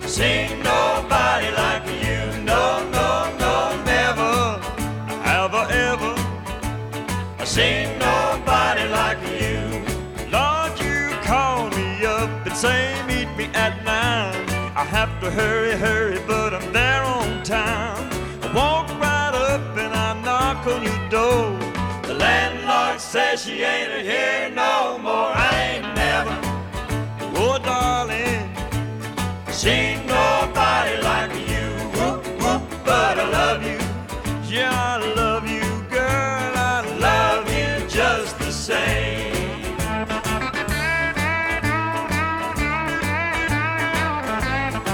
Seen nobody like you. No, no, no, never have I ever seen nobody like you. Lord, you call me up and say meet me at 9. I have to hurry, hurry, but I'm there on time. I walk right up and I knock on your door. The landlord says she ain't here no more. I ain't never, oh darling, seen